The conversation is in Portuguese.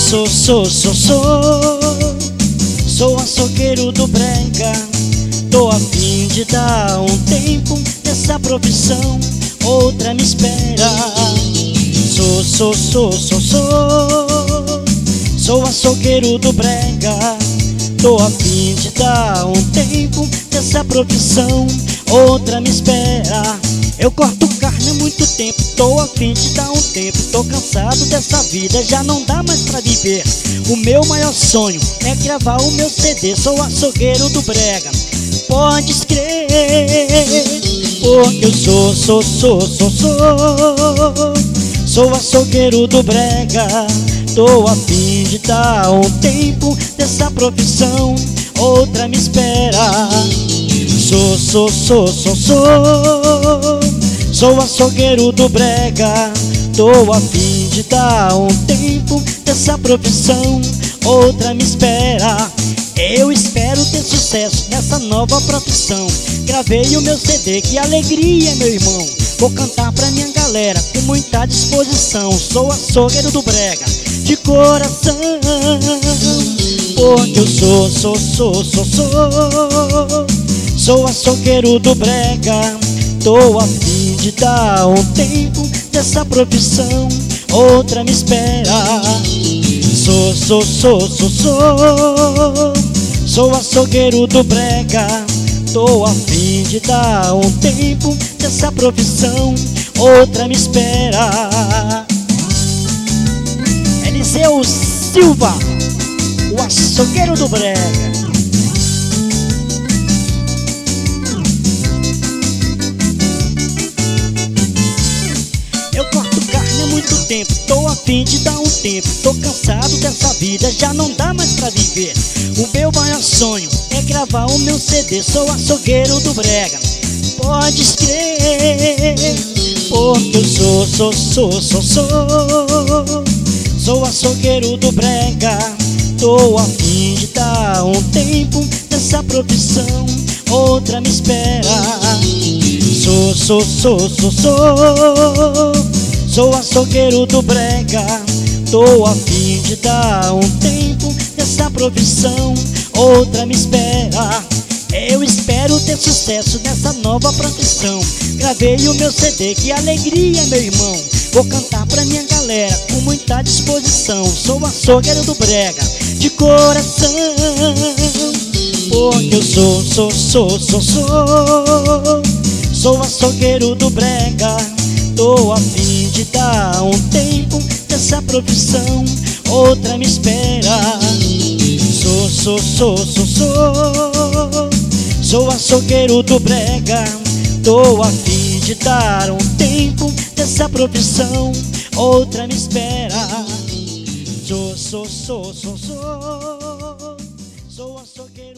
Sou açougueiro do brega. Tô a fim de dar um tempo nessa profissão, outra me espera. Sou açougueiro do brega. Tô a fim de dar um tempo nessa profissão, outra me espera. Eu corto carne há muito tempo, tô a fim de dar um tempo. Tô cansado dessa vida, já não dá mais pra viver. O meu maior sonho é gravar o meu CD. Sou açougueiro do brega, pode crer, porque eu sou açougueiro do brega. Tô a fim de dar um tempo dessa profissão, outra me espera. Sou açougueiro do brega. Tô a fim de dar um tempo dessa profissão, outra me espera. Eu espero ter sucesso nessa nova profissão. Gravei o meu CD, que alegria, meu irmão. Vou cantar pra minha galera com muita disposição. Sou açougueiro do brega de coração, porque eu sou açougueiro do brega. Tô a fim de dar um tempo dessa profissão, outra me espera. Sou açougueiro do brega. Tô a fim de dar um tempo dessa profissão, outra me espera. Eliseu Silva, o açougueiro do brega. Eu corto carne há muito tempo, tô a fim de dar um tempo. Tô cansado dessa vida, já não dá mais pra viver. O meu maior sonho é gravar o meu CD. Sou açougueiro do brega, pode crer, porque eu sou açougueiro do brega. Tô a fim de dar um tempo nessa profissão, outra me espera. Sou açougueiro do brega. Tô a fim de dar um tempo nessa profissão, outra me espera. Eu espero ter sucesso nessa nova profissão. Gravei o meu CD, que alegria, meu irmão. Vou cantar pra minha galera com muita disposição. Sou açougueiro do brega de coração, porque eu sou açougueiro do brega. Tô a fim de dar um tempo nessa profissão, outra me espera. Sou açougueiro do brega. Tô a fim de dar um tempo nessa profissão, outra me espera. Sou açougueiro.